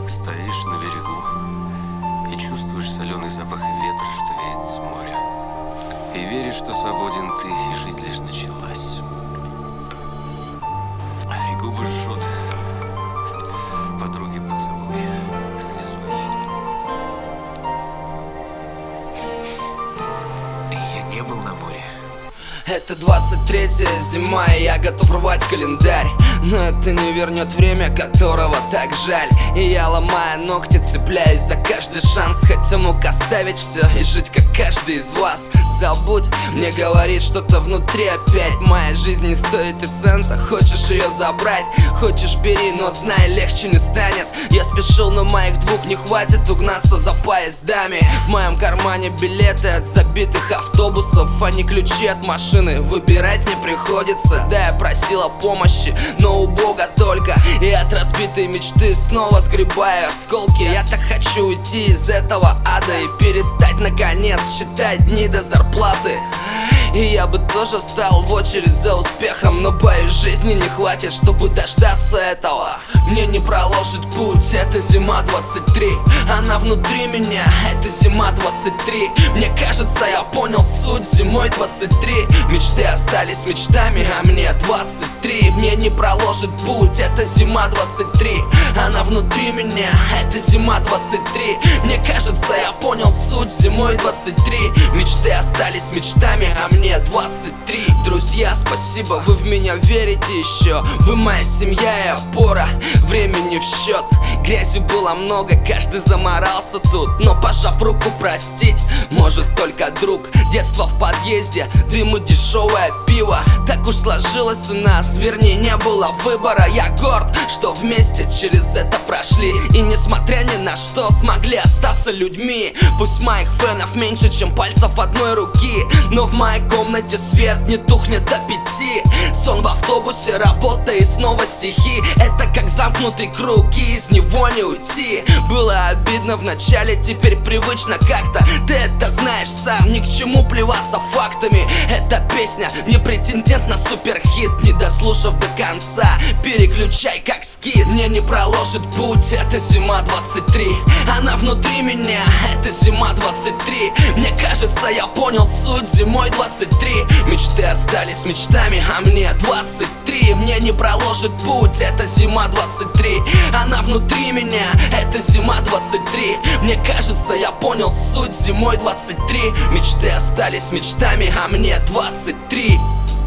Стоишь на берегу и чувствуешь соленый запах ветра, что веет с моря. И веришь, что свободен ты, и жизнь лишь началась. И губы жжет подруги поцелуй слезой. Я не был на море. Это 23-я зима, и я готов рвать календарь. Но это не вернет время, которого так жаль. И я, ломая ногти, цепляюсь за каждый шанс. Хотя мог оставить все и жить, как каждый из вас. Забудь, мне говорит что-то внутри опять. Моя жизнь не стоит и цента, хочешь ее забрать? Хочешь бери, но знай, легче не станет. Я спешил, но моих двух не хватит угнаться за поездами. В моем кармане билеты от забитых автобусов, а не ключи от машины. Выбирать не приходится, да, я просила помощи, но у Бога только. И от разбитой мечты снова сгребаю осколки. Я так хочу уйти из этого ада и перестать наконец считать дни до зарплаты. И я бы тоже встал в очередь за успехом, но боюсь, жизни не хватит, чтобы дождаться этого. Мне не проложит путь, это зима 23. Она внутри меня, это зима 23. Мне кажется, я понял суть зимой 23. Мечты остались мечтами, а мне 23. Мне не проложит путь, это зима 23. Она внутри меня, это зима 23. Мне кажется, я понял суть зимой 23. Мечты остались мечтами, а мне 23. Друзья, спасибо, вы в меня верите еще. Вы моя семья и опора, времени в счет. Грязи было много, каждый заморался тут. Но пожав руку простить может только друг. Детство в подъезде, дым и дешевое пиво. Так уж сложилось у нас, вернее не было выбора. Я горд, что вместе через это прошли. И несмотря ни на что смогли остаться людьми. Пусть моих фенов меньше, чем пальцев одной руки, но в моей комнате свет не тухнет до 5. Сон в автобусе, работа и снова стихи. Это как замкнутый круг, и из него не уйти. Было обидно вначале, теперь привычно как-то. Ты это знаешь сам, ни к чему плеваться фактами. Эта песня не претендент на суперхит. Не дослушав до конца, переключай как скит. Мне не проложит путь, это зима 23. Она внутри меня, это зима 23. Мне кажется, я понял суть зимой 23. Мечты остались мечтами, а мне 23. Мне не проложит путь, это зима 23. Она внутри меня, это зима 23. Мне кажется, я понял суть зимой 23. Мечты остались мечтами, а мне 23.